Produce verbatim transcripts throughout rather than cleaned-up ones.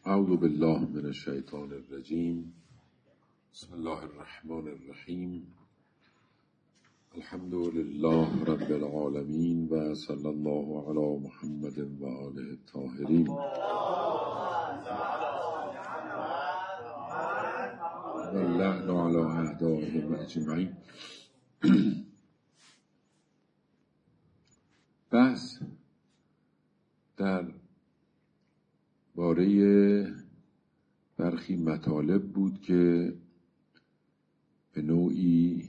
اعوذ بالله من الشیطان الرجیم. بسم الله الرحمن الرحیم. الحمد لله رب العالمین و صلی الله علی محمد و آله الطاهرین. و اللعن علی اعدائهم اجمعین. بحث در باره برخی مطالب بود که به نوعی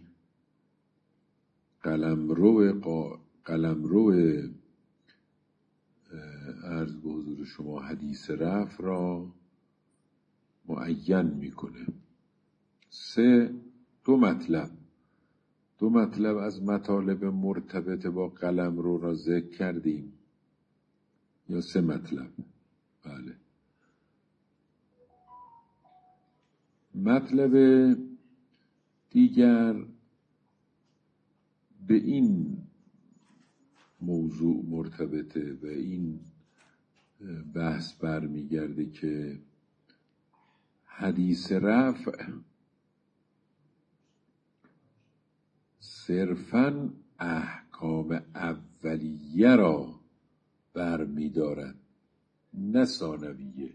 قلمرو قا... قلمرو عرض به حضور شما حدیث رفع را معین میکنه. سه دو مطلب دو مطلب از مطالب مرتبط با قلمرو را ذکر کردیم، یا سه مطلب؟ بله. مطلب دیگر به این موضوع مرتبطه و این بحث برمیگرده که حدیث رفع صرفاً احکام اولیه را برمی‌دارد، نه ثانویه.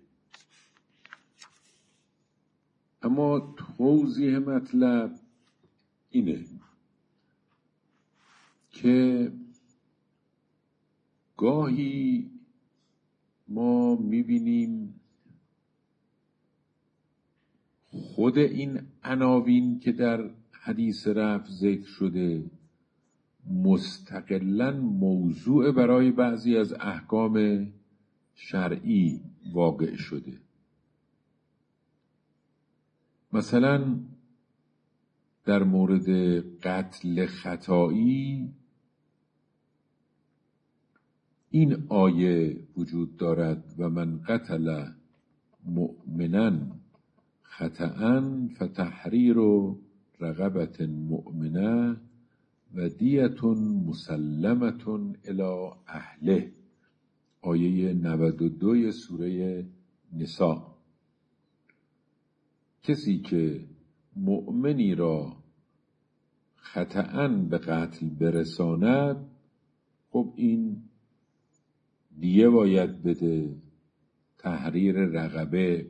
اما توضیح مطلب اینه که گاهی ما میبینیم خود این عناوین که در حدیث رفع ذکر شده مستقلاً موضوع برای بعضی از احکام شرعی واقع شده. مثلا در مورد قتل خطایی این آیه وجود دارد: و من قتل مؤمنا خطأ فتحریر رقبة مؤمنه و دیة مسلمة الی اهله. آیه نود و دو سوره نساء. کسی که مؤمنی را خطأ به قتل برساند، خب این دیه باید بده، تحریر رقبه.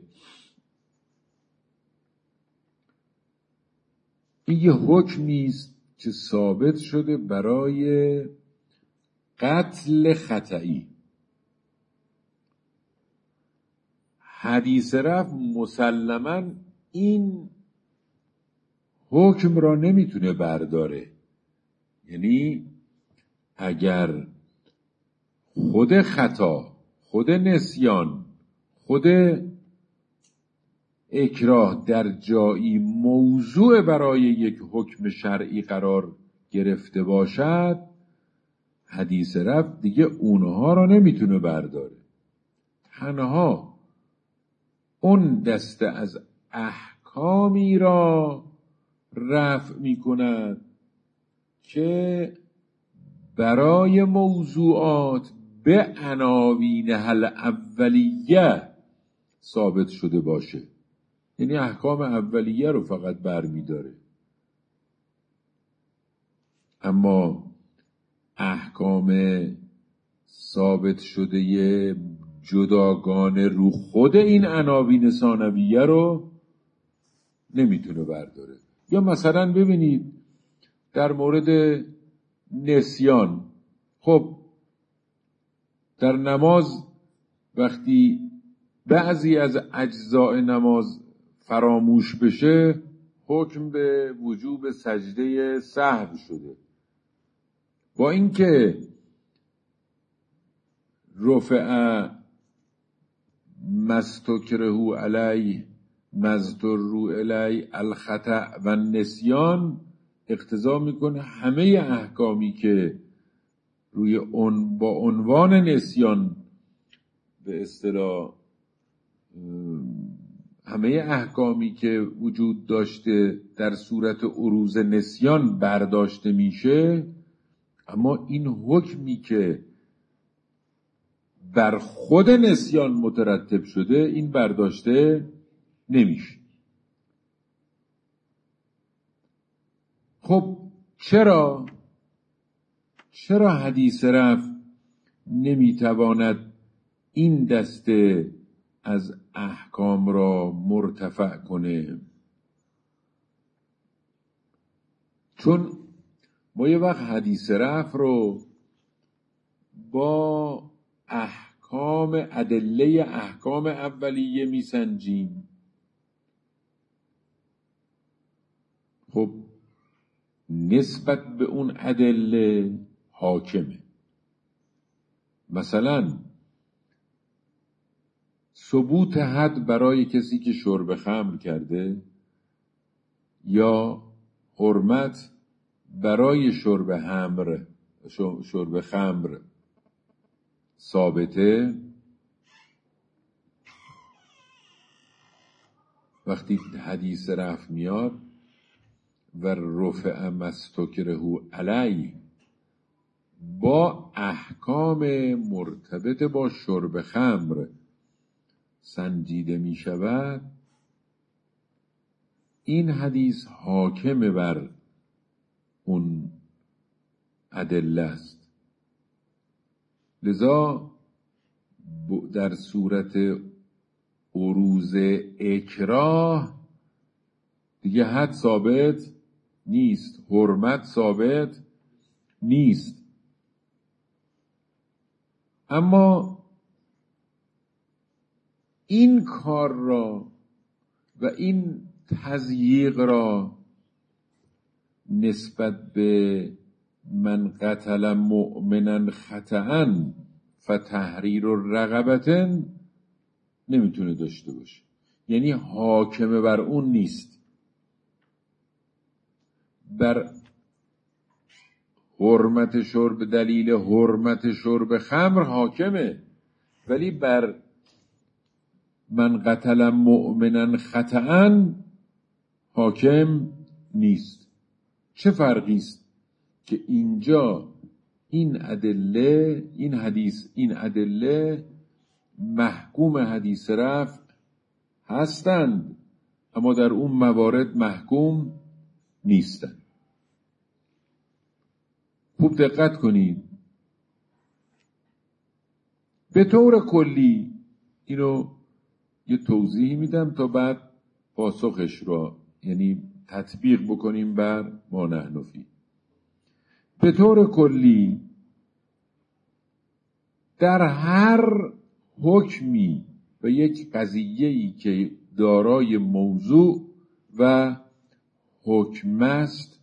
این یه حکمی است که ثابت شده برای قتل خطئی. حدیث رفع مسلماً این حکم را نمیتونه برداره. یعنی اگر خود خطا، خود نسیان، خود اکراه در جایی موضوع برای یک حکم شرعی قرار گرفته باشد، حدیث رفع دیگه اونها را نمیتونه برداره. تنها اون دسته از احکامی را رفع می کند که برای موضوعات به عناوینها الاولیه ثابت شده باشه. یعنی احکام اولیه رو فقط برمی داره. اما احکام ثابت شده جداگانه رو خود این عناوین ثانویه رو نمیتونه برداره. یا مثلا ببینید در مورد نسیان، خب در نماز وقتی بعضی از اجزاء نماز فراموش بشه، حکم به وجوب سجده سهو شده. با اینکه رفع مستکرهو علی مزدرو علی الخطأ و نسیان اقتضا میکنه همه احکامی که روی اون با عنوان نسیان به اصطلاح همه احکامی که وجود داشته در صورت عروض نسیان برداشته میشه، اما این حکمی که بر خود نسیان مترتب شده این برداشته نمیشه. خب چرا چرا حدیث رفع نمیتواند این دسته از احکام را مرتفع کنه؟ چون ما یه وقت حدیث رفع رو با احکام ادله احکام اولیه میسنجیم. خب نسبت به اون ادله حاکمه. مثلا ثبوت حد برای کسی که شرب خمر کرده یا حرمت برای شرب خمر شرب خمر ثابته، وقتی حدیث رفع میاد و رفع مستکره علی با احکام مرتبط با شرب خمر سنجیده می شود، این حدیث حاکم بر اون ادله است. لذا در صورت عروض اکراه دیگه حد ثابت نیست، حرمت ثابت نیست. اما این کار را و این تضییق را نسبت به من قتل مؤمنا خطأ فتحریر رقبة نمیتونه داشته باشه. یعنی حاکم بر اون نیست. بر حرمت شرب دلیل حرمت شرب خمر حاکمه، ولی بر من قتل مؤمنا خطأ حاکم نیست. چه فرقی است که اینجا این ادله این حدیث این ادله محکوم حدیث رفع هستند اما در اون موارد محکوم نیستند. خوب دقت کنید. به طور کلی اینو یه توضیح میدم تا بعد پاسخش را یعنی تطبیق بکنیم بر ما نحن فیه. به طور کلی در هر حکمی و یک قضیه‌ای که دارای موضوع و حکم است،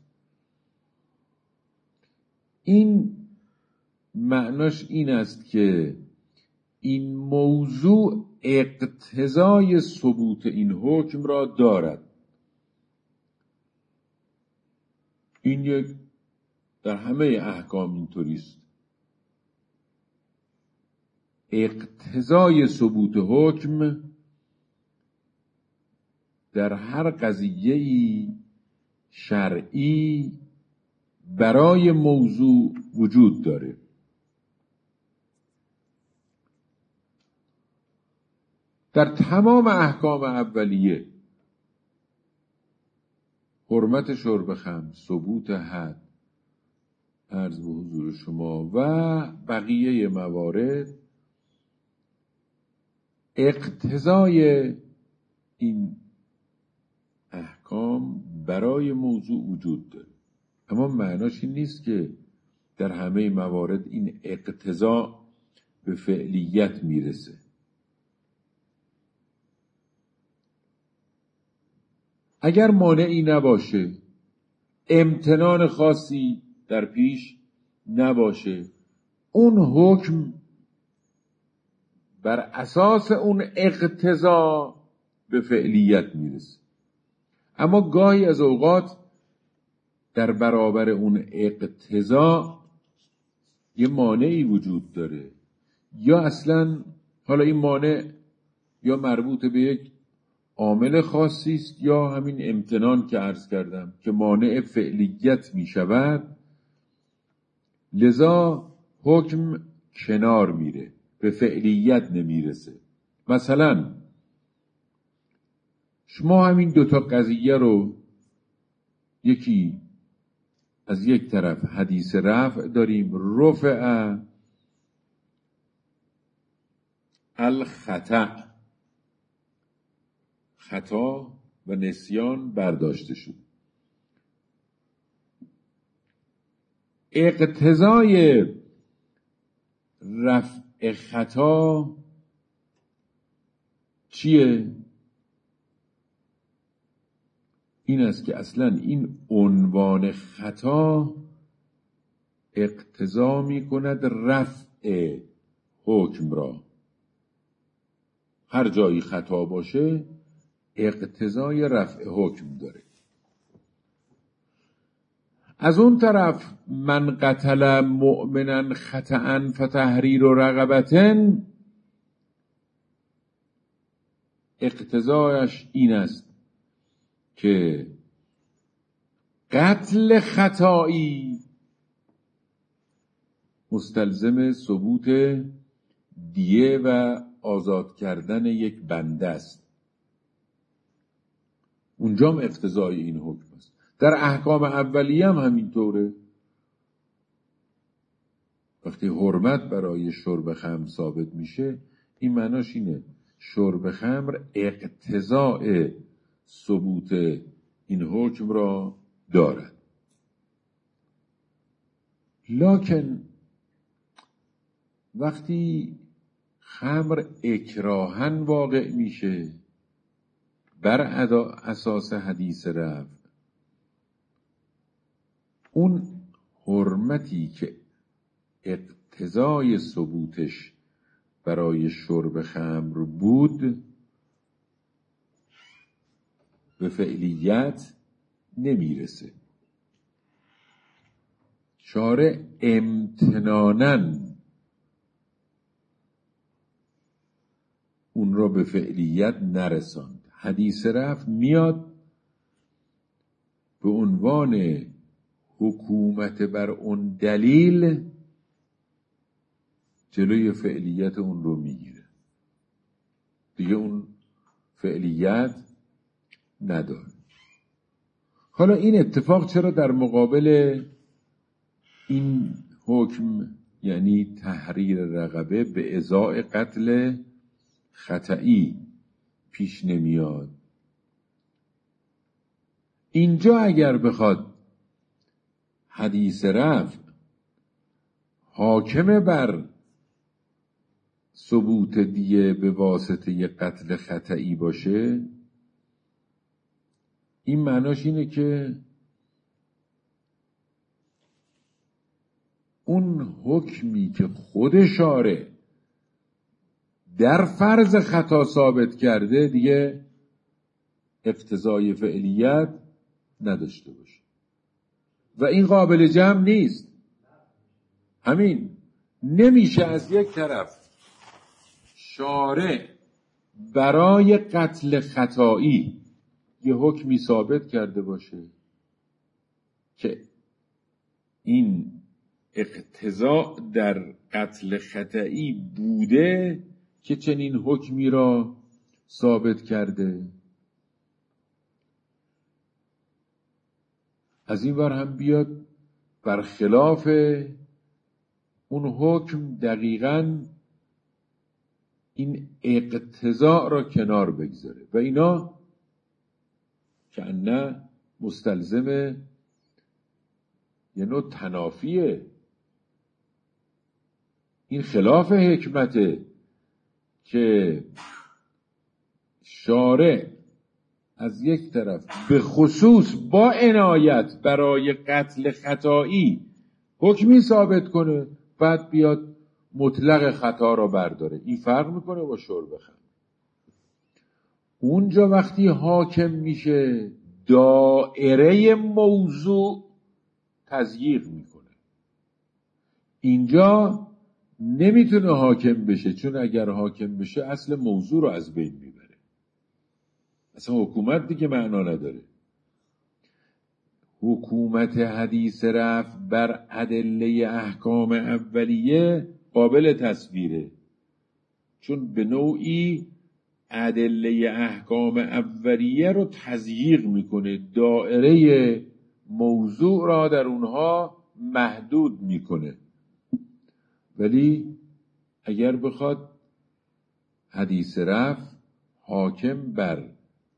این معناش این است که این موضوع اقتضای ثبوت این حکم را دارد. این یک در همه احکام اینطوریست. اقتضای ثبوت حکم در هر قضیه‌ای شرعی برای موضوع وجود داره. در تمام احکام اولیه، حرمت شرب خمر، ثبوت حد، عرض به حضور شما و بقیه موارد، اقتضای این احکام برای موضوع وجود داره. اما معناش این نیست که در همه موارد این اقتضا به فعلیت میرسه. اگر مانعی نباشه، امتنان خاصی در پیش نباشه، اون حکم بر اساس اون اقتضا به فعلیت میرسه. اما گاهی از اوقات در برابر اون اقتضا یه مانعی وجود داره، یا اصلا حالا این مانع یا مربوط به یک عامل خاصی است یا همین امتنان که عرض کردم که مانع فعلیت می شود، لذا حکم کنار میره. به فعلیت نمیرسه. مثلا شما همین دوتا قضیه رو، یکی از یک طرف حدیث رفع داریم، رفع الخطأ، خطا و نسیان برداشته شد. اقتضای رفع خطا چیه؟ این است که اصلا این عنوان خطا اقتضا می کند رفع حکم را. هر جایی خطا باشه اقتضای رفع حکم داره. از اون طرف من قتل مؤمنا خطأ فتحریر رقبة، اقتضایش این است که قتل خطایی مستلزم ثبوت دیه و آزاد کردن یک بنده است. اونجا هم اقتضای این حکم است. در احکام اولیه هم همینطوره. وقتی حرمت برای شرب خمر ثابت میشه، این معناش اینه شرب خمر اقتضاء ثبوت این حکم را دارد. لکن وقتی خمر اکراهن واقع میشه بر اساس حدیث رفع، اون حرمتی که اقتضای ثبوتش برای شرب خمر بود به فعلیت نمیرسه. شارع امتناناً اون را به فعلیت نرساند. حدیث رفع میاد به عنوان حکومت بر اون دلیل جلوی فعلیت اون رو میگیره، دیگه اون فعلیت نداره. حالا این اتفاق چرا در مقابل این حکم، یعنی تحریر رقبه به ازای قتل خطئی، پیش نمیاد؟ اینجا اگر بخواد حدیث رفع حاکم بر ثبوت دیه به واسطه قتل خطئی باشه، این معناش اینه که اون حکمی که خود شارع در فرض خطا ثابت کرده دیگه اقتضای فعلیت نداشته باشه و این قابل جمع نیست. همین نمیشه از یک طرف شارع برای قتل خطایی یه حکمی ثابت کرده باشه که این اقتضا در قتل خطئی بوده که چنین حکمی را ثابت کرده، از این ور هم بیاد برخلاف اون حکم دقیقاً این اقتضا را کنار بگذاره و اینا که نه مستلزم یه نوع تنافیه. این خلاف حکمته که شارع از یک طرف به خصوص با عنایت برای قتل خطایی حکمی ثابت کنه، بعد بیاد مطلق خطا را برداره. این فرق میکنه با شرب خمر. اونجا وقتی حاکم میشه دائره موضوع تضییق میکنه، اینجا نمیتونه حاکم بشه، چون اگر حاکم بشه اصل موضوع رو از بین میبره، اصلا حکومت دیگه معنا نداره. حکومت حدیث رفع بر ادله احکام اولیه قابل تصویره، چون به نوعی ادله احکام اولیه رو تضییق میکنه، دائره موضوع را در اونها محدود میکنه. ولی اگر بخواد حدیث رفع حاکم بر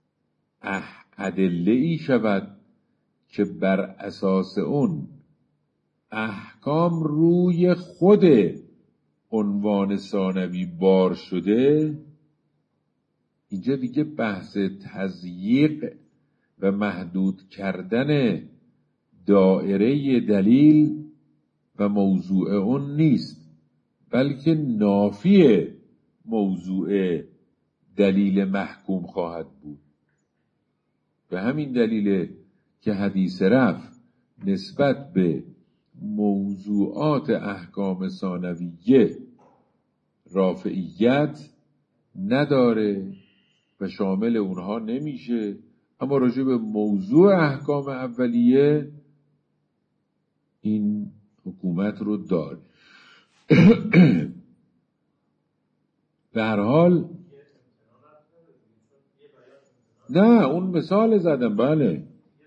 ادله ای شود که بر اساس اون احکام روی خود عنوان ثانوی بار شده، اینجا دیگه بحث تضییق و محدود کردن دائره دلیل و موضوع اون نیست، بلکه نافی موضوع دلیل محکوم خواهد بود. به همین دلیل که حدیث رفع نسبت به موضوعات احکام ثانویه رافعیت نداره و شامل اونها نمیشه، اما راجع به موضوع احکام اولیه این حکومت رو داره. به هر حال نه، اون مثال زدم. بله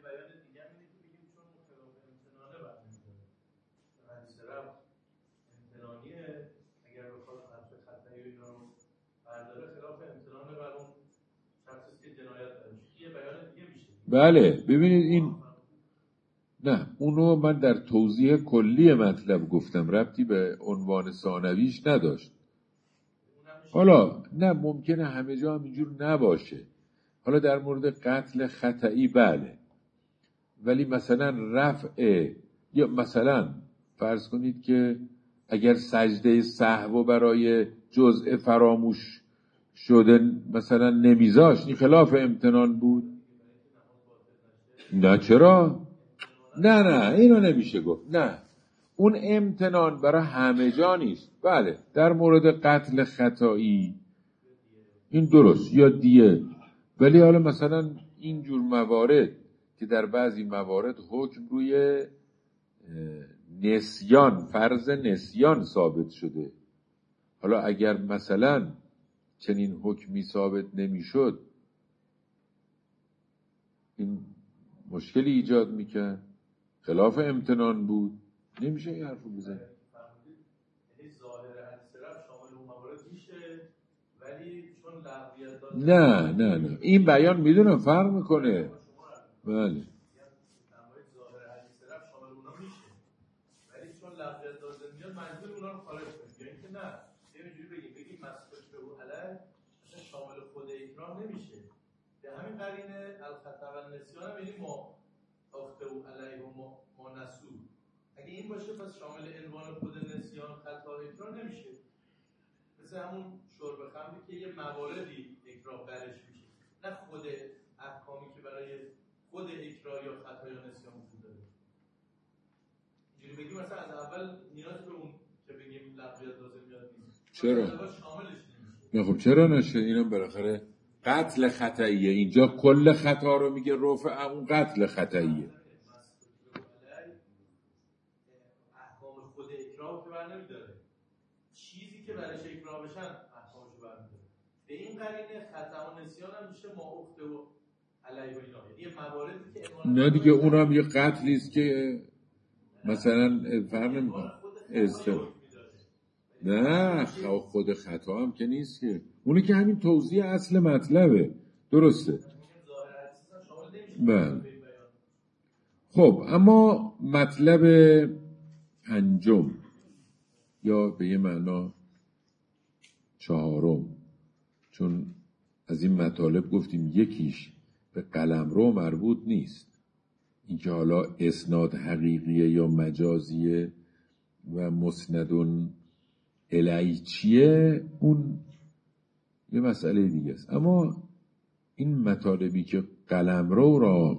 بله ببینید این نه، اونو من در توضیح کلی مطلب گفتم، ربطی به عنوان ثانویش نداشت. حالا نه، ممکنه همه جا هم اینجور نباشه. حالا در مورد قتل خطئی بله، ولی مثلا رفع، یا مثلا فرض کنید که اگر سجده سهو برای جزء فراموش شده مثلا نمیذاشت، این خلاف امتنان بود؟ نه چرا؟ نه نه اینو نمیشه گفت. نه، اون امتنان برای همه جا نیست. بله در مورد قتل خطایی این درست، یا دیه. ولی حالا مثلا اینجور موارد که در بعضی موارد حکم روی نسیان، فرض نسیان ثابت شده، حالا اگر مثلا چنین حکمی ثابت نمیشد، این مشکلی ایجاد میکرد، خلاف امتنان بود، نمیشه این حرف رو بزنید. نه نه نه این بیان میدونم فرق میکنه. بله همین قرینه الخطا و نسیان هم یعنی ما اخته و علیه و ما, ما نسو. اگه این باشه پس شامل عنوان خود نسیان خطا اکراه نمیشه. مثل همون شرب خمری که یه مواردی اکراه برش میشه، نه خود احکامی که برای خود اکراه یا خطا یا نسیان وجود داره. اینجوری بگیم مثلا از اول نیاز به اون که بگیم لفظیت لازم میاد نیست. چرا؟ شاملش نمیشه. نه خب چرا نشه؟ اینم بالاخره قتل خطئیه، اینجا کل خطا رو میگه رفع اون قتل خطئیه. احکام خود اکراه که بر نمیداره، چیزی که برش اکراه بشن احکامشو بر میداره. به این قرینه خطا و نسیان هم میشه ما اخته و علیه و اینا، یه مواردی که نه دیگه اونم یه قتلی است که مثلا فرق نمیکنه استو نه خود خطا هم که نیست که، اونی که همین توضیح اصل مطلبه. درسته. بله. خب اما مطلب پنجم یا به یه معنا چهارم، چون از این مطالب گفتیم یکیش به قلمرو مربوط نیست، این که حالا اسناد حقیقیه یا مجازیه و مسندون الی چیه اون یه مسئله دیگه است. اما این مطالبی که قلمرو را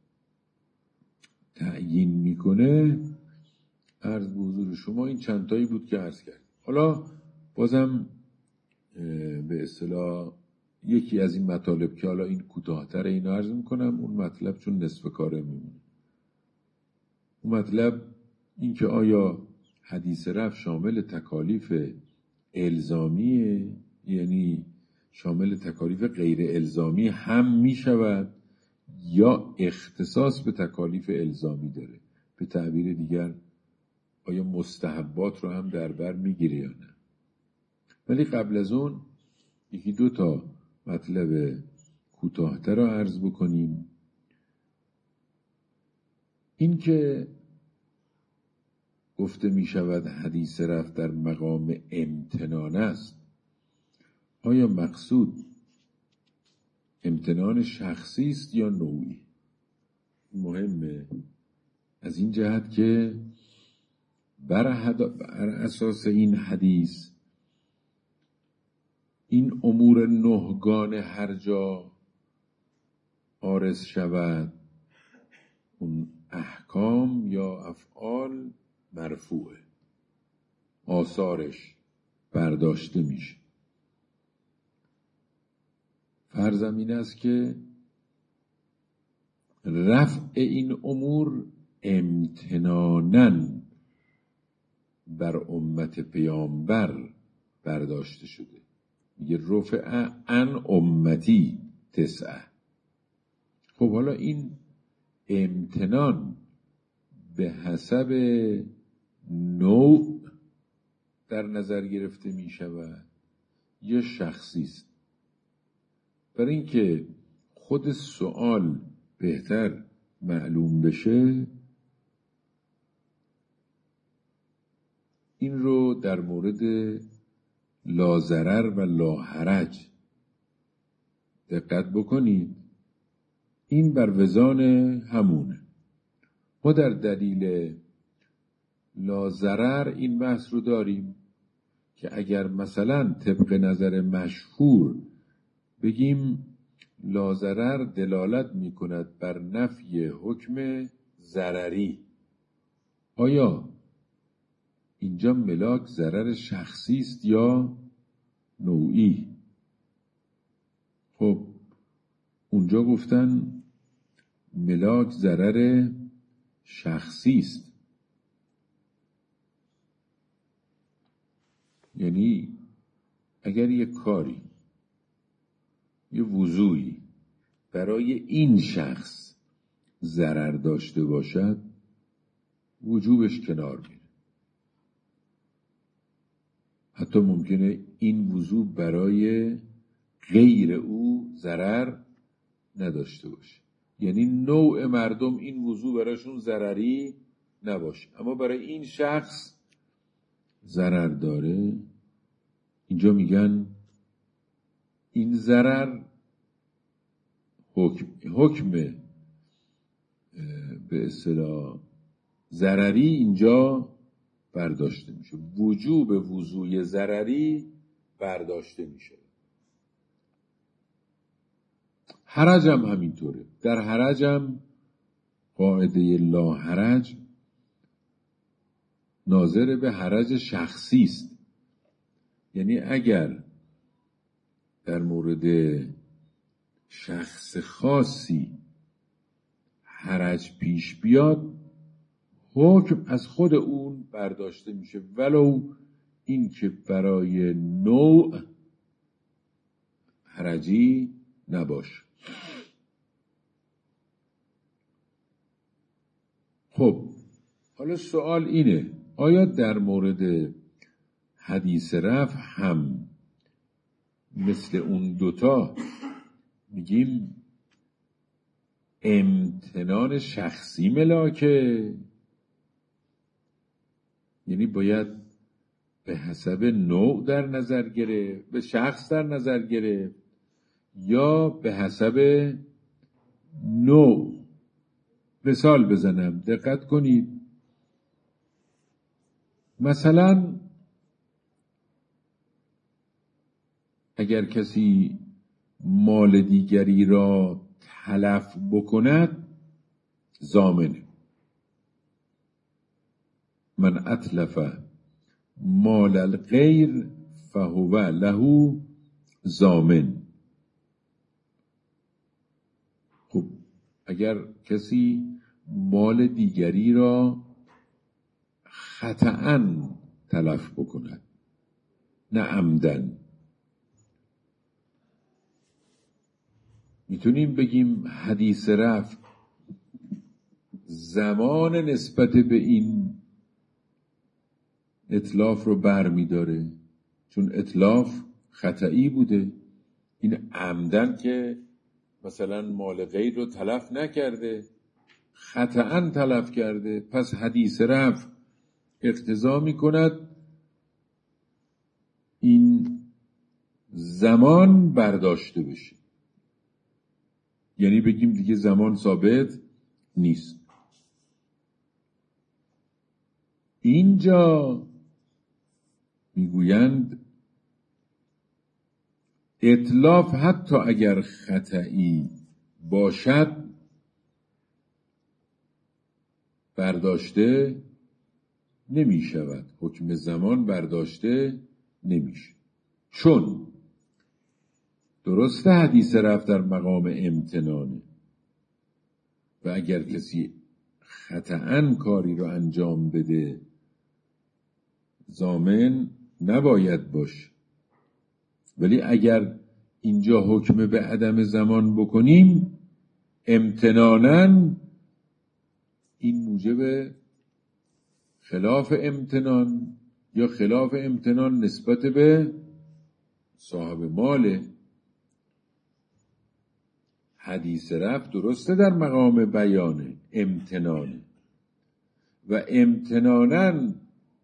تعیین میکنه، عرض به حضور شما این چند تایی بود که عرض کرد. حالا بازم به اصطلاح یکی از این مطالب که حالا این کوتاه‌تر اینو عرض میکنم، اون مطلب چون نصف کاره میمونه. اون مطلب این که آیا حدیث رفع شامل تکالیف الزامیه یعنی شامل تکالیف غیر الزامی هم می شود یا اختصاص به تکالیف الزامی داره. به تعبیر دیگر آیا مستحبات رو هم در بر می گیره یا نه. ولی قبل از اون یکی دو تا مطلب کوتاه‌تر رو عرض بکنیم. این که گفته می شود حدیث رفع در مقام امتنان است، آیا مقصود امتنان شخصی است یا نوعی؟ مهمه از این جهت که بر, حد... بر اساس این حدیث این امور نهگان هر جا عارض شود اون احکام یا افعال مرفوعه، آثارش برداشته میشه. فرضم این است که رفع این امور امتناناً بر امت پیامبر برداشته شده. میگه رفع عن امتی تسعه. خب حالا این امتنان به حسب نوع در نظر گرفته می شود یا شخصی است؟ برای اینکه خود سوال بهتر معلوم بشه این رو در مورد لاضرر و لاحرج دقت بکنید. این بر وزان همونه. ما در دلیل لاضرر این بحث رو داریم که اگر مثلا طبق نظر مشهور بگیم لاضرر دلالت می کند بر نفی حکم ضرری، آیا اینجا ملاک ضرر شخصی است یا نوعی؟ خب اونجا گفتن ملاک ضرر شخصی است. یعنی اگر یک کاری، یه وضوعی برای این شخص ضرر داشته باشد وجوبش کنار میره. حتی ممکنه این وضوع برای غیر او ضرر نداشته باشه. یعنی نوع مردم این وضوع براشون ضرری نباشه اما برای این شخص ضرر داره. اینجا میگن این ضرر حکم حکم به اصطلاح ضرری اینجا برداشته میشه، وجوب وضوع ضرری برداشته میشه. حرج هم همینطوره. در حرج هم قاعده لا حرج ناظر به حرج شخصی است. یعنی اگر در مورد شخص خاصی حرج پیش بیاد حکم از خود اون برداشته میشه ولو این که برای نوع حرجی نباشه. خب حالا سوال اینه آیا در مورد حدیث رفع هم مثل اون دوتا میگیم امتنان شخصی ملاکه؟ یعنی باید به حسب نوع در نظر گرفت، به شخص در نظر گرفت، یا به حسب نوع؟ مثال بزنم دقت کنید. مثلا اگر کسی مال دیگری را تلف بکند ضامنه. من اتلف مال الغیر فهو له ضامن. خب اگر کسی مال دیگری را خطأً تلف بکند نه عمدن، میتونیم بگیم حدیث رفع زمان نسبت به این اتلاف رو بر میداره، چون اتلاف خطئی بوده، این عمدن که مثلا مال غیر رو تلف نکرده، خطأً تلف کرده، پس حدیث رفع اقتضا میکند این زمان برداشته بشه، یعنی بگیم دیگه زمان ثابت نیست. اینجا میگویند اتلاف حتی اگر خطئی باشد برداشته نمی شود، حکم زمان برداشته نمیشه، چون درسته حدیث رفع در مقام امتنانه و اگر کسی خطأً کاری رو انجام بده ضامن نباید باشه، ولی اگر اینجا حکم به عدم زمان بکنیم امتناناً این موجب خلاف امتنان یا خلاف امتنان نسبت به صاحب ماله. حدیث رفع درسته در مقام بیانه، امتنانه و امتناناً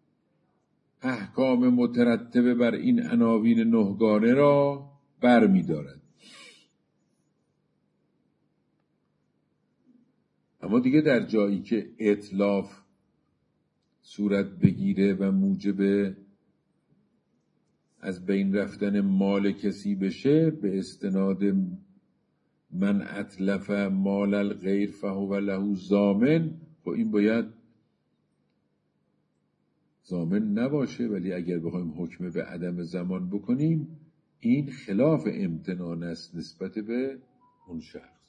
احکام مترتبه بر این عناوین نهگانه را بر می دارد. اما دیگه در جایی که اتلاف صورت بگیره و موجب از بین رفتن مال کسی بشه به استناد من اتلف مال الغیر فهو له ضامن، خب این باید ضامن نباشه، ولی اگر بخوایم حکم به عدم زمان بکنیم این خلاف امتنان است نسبت به اون شخص.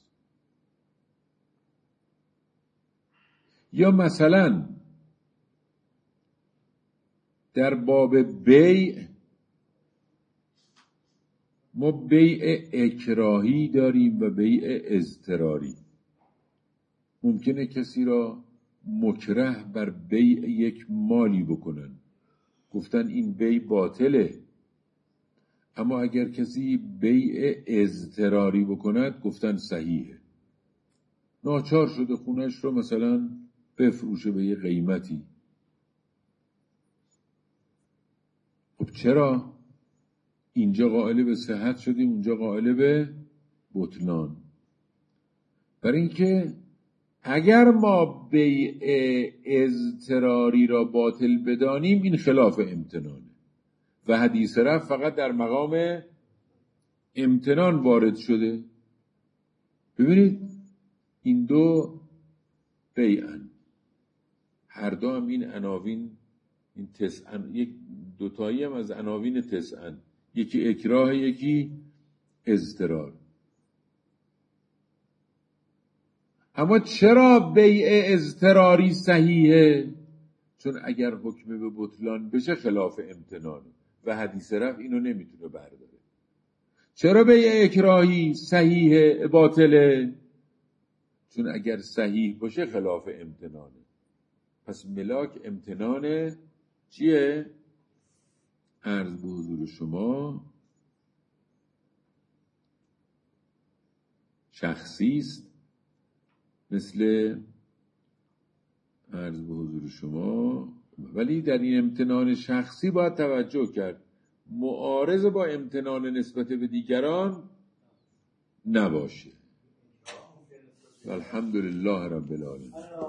یا مثلا در باب بیع ما بیع اکراهی داریم و بیع اضطراری. ممکنه کسی را مکره بر بیع یک مالی بکنن، گفتن این بیع باطله، اما اگر کسی بیع اضطراری بکند گفتن صحیحه، ناچار شده خونش رو مثلا بفروشه به یه قیمتی. خب چرا اینجا قائل به صحت شدیم اونجا قائل به بطلان؟ برای اینکه اگر ما بیع اضطراری را باطل بدانیم این خلاف امتنانه و حدیث رفع فقط در مقام امتنان وارد شده. ببینید این دو بیعن، هر دو هم این عناوین این تسعن، یک دوتایی هم از عناوین تسعن، یکی اکراه یکی اضطرار. اما چرا بیع اضطراری صحیحه؟ چون اگر حکم به بطلان بشه خلاف امتنانه و حدیث رفع اینو نمیتونه برداره. چرا بیع اکراهی صحیحه باطله؟ چون اگر صحیح باشه خلاف امتنانه. پس ملاک امتنانه چیه؟ عرض به حضور شما شخصی است، مثل عرض به حضور شما، ولی در این امتنان شخصی باید توجه کرد معارض با امتنان نسبت به دیگران نباشه. الحمدلله رب العالمین.